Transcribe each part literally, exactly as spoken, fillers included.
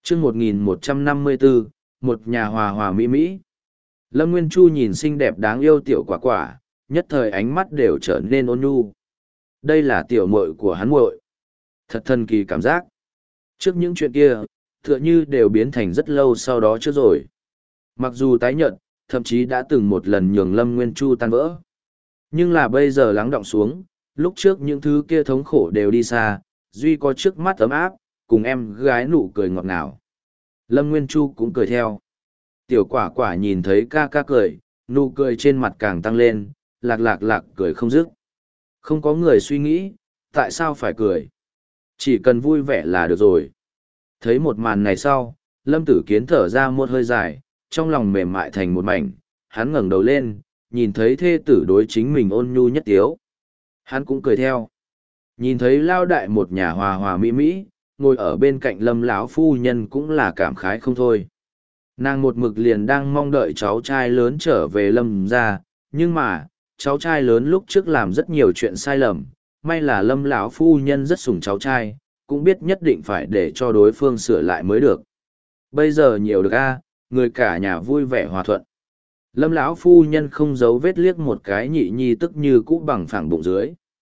chương một nghìn một trăm năm mươi bốn, một nhà hòa hòa mỹ mỹ. Lâm Nguyên Chu nhìn xinh đẹp đáng yêu tiểu quả quả, nhất thời ánh mắt đều trở nên ôn nhu. Đây là tiểu muội của hắn muội. Thật thần kỳ cảm giác. Trước những chuyện kia, tựa như đều biến thành rất lâu sau đó trước rồi. Mặc dù tái nhợt, thậm chí đã từng một lần nhường Lâm Nguyên Chu tan vỡ. Nhưng là bây giờ lắng đọng xuống, lúc trước những thứ kia thống khổ đều đi xa, duy có trước mắt ấm áp, cùng em gái nụ cười ngọt ngào. Lâm Nguyên Chu cũng cười theo. Tiểu quả quả nhìn thấy ca ca cười, nụ cười trên mặt càng tăng lên, lạc lạc lạc cười không dứt. Không có người suy nghĩ, tại sao phải cười. Chỉ cần vui vẻ là được rồi. Thấy một màn này sau, Lâm Tử Kiến thở ra một hơi dài, trong lòng mềm mại thành một mảnh, hắn ngẩng đầu lên, nhìn thấy thê tử đối chính mình ôn nhu nhất tiếu. Hắn cũng cười theo. Nhìn thấy lao đại một nhà hòa hòa mỹ mỹ, ngồi ở bên cạnh Lâm lão phu nhân cũng là cảm khái không thôi. Nàng một mực liền đang mong đợi cháu trai lớn trở về Lâm ra, nhưng mà, cháu trai lớn lúc trước làm rất nhiều chuyện sai lầm, may là Lâm lão phu nhân rất sủng cháu trai, cũng biết nhất định phải để cho đối phương sửa lại mới được. Bây giờ nhiều được a, người cả nhà vui vẻ hòa thuận. Lâm lão phu nhân không giấu vết liếc một cái nhị nhi tức như cũ bằng phẳng bụng dưới.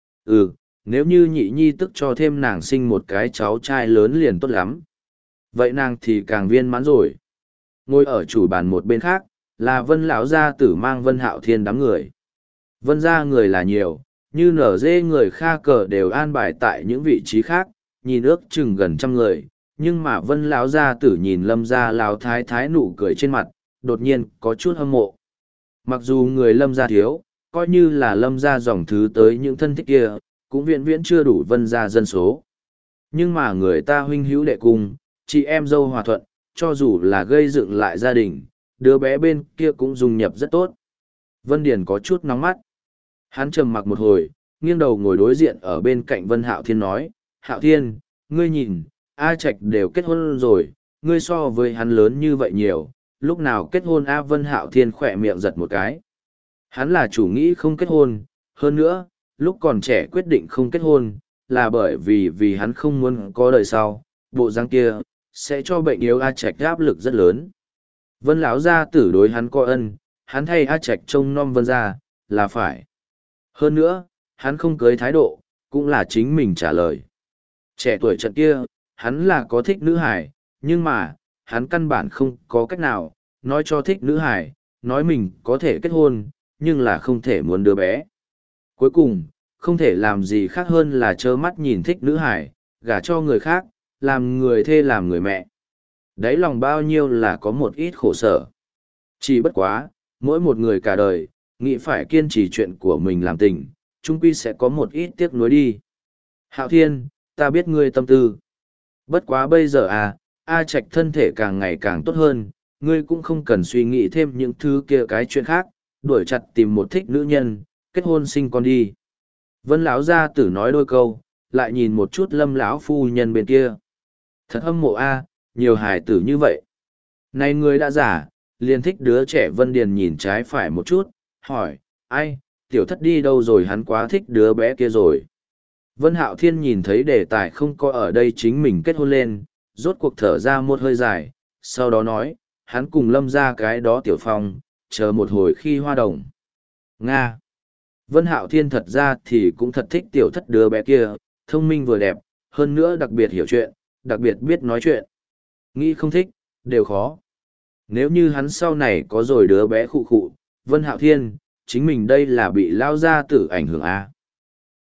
Ừ, nếu như nhị nhi tức cho thêm nàng sinh một cái cháu trai lớn liền tốt lắm. Vậy nàng thì càng viên mãn rồi. Ngồi ở chủ bàn một bên khác, là Vân lão gia tử mang Vân Hạo Thiên đám người. Vân gia người là nhiều, như nở dê người kha cờ đều an bài tại những vị trí khác, nhìn ước chừng gần trăm người, nhưng mà Vân lão gia tử nhìn Lâm gia lão thái thái nụ cười trên mặt, đột nhiên có chút hâm mộ. Mặc dù người Lâm gia thiếu, coi như là Lâm gia dòng thứ tới những thân thích kia, cũng viễn viễn chưa đủ Vân gia dân số. Nhưng mà người ta huynh hữu đệ cung, chị em dâu hòa thuận, cho dù là gây dựng lại gia đình, đứa bé bên kia cũng dung nhập rất tốt. Vân Điền có chút nóng mắt. Hắn trầm mặc một hồi, nghiêng đầu ngồi đối diện ở bên cạnh Vân Hạo Thiên nói, Hạo Thiên, ngươi nhìn, A Trạch đều kết hôn rồi, ngươi so với hắn lớn như vậy nhiều, lúc nào kết hôn A Vân Hạo Thiên khỏe miệng giật một cái. Hắn là chủ nghĩ không kết hôn, hơn nữa, lúc còn trẻ quyết định không kết hôn, là bởi vì vì hắn không muốn có đời sau, bộ dáng kia, sẽ cho bệnh yếu A Trạch áp lực rất lớn. Vân lão gia tử đối hắn có ân, hắn thay A Trạch trông nom Vân gia, là phải. Hơn nữa, hắn không cưới thái độ, cũng là chính mình trả lời. Trẻ tuổi trận kia, hắn là có thích nữ hải, nhưng mà, hắn căn bản không có cách nào, nói cho thích nữ hải, nói mình có thể kết hôn, nhưng là không thể muốn đứa bé. Cuối cùng, không thể làm gì khác hơn là trơ mắt nhìn thích nữ hải, gả cho người khác, làm người thê làm người mẹ. Đấy lòng bao nhiêu là có một ít khổ sở. Chỉ bất quá, mỗi một người cả đời, nghĩ phải kiên trì chuyện của mình làm tình, chung quy sẽ có một ít tiếc nuối đi. Hạo Thiên, ta biết ngươi tâm tư. Bất quá bây giờ à, A Trạch thân thể càng ngày càng tốt hơn, ngươi cũng không cần suy nghĩ thêm những thứ kia cái chuyện khác, đuổi chặt tìm một thích nữ nhân, kết hôn sinh con đi. Vân lão gia tử nói đôi câu, lại nhìn một chút Lâm lão phu nhân bên kia. Thật hâm mộ a, nhiều hài tử như vậy. Này ngươi đã giả, liền thích đứa trẻ. Vân Điền nhìn trái phải một chút, hỏi, ai, tiểu thất đi đâu rồi, hắn quá thích đứa bé kia rồi. Vân Hạo Thiên nhìn thấy đề tài không có ở đây chính mình kết hôn lên, rốt cuộc thở ra một hơi dài, sau đó nói, hắn cùng Lâm ra cái đó tiểu phong, chờ một hồi khi hoa đồng. Nga. Vân Hạo Thiên thật ra thì cũng thật thích tiểu thất đứa bé kia, thông minh vừa đẹp, hơn nữa đặc biệt hiểu chuyện, đặc biệt biết nói chuyện. Nghĩ không thích, đều khó. Nếu như hắn sau này có rồi đứa bé khụ khụ, Vân Hạo Thiên, chính mình đây là bị lao gia tử ảnh hưởng à.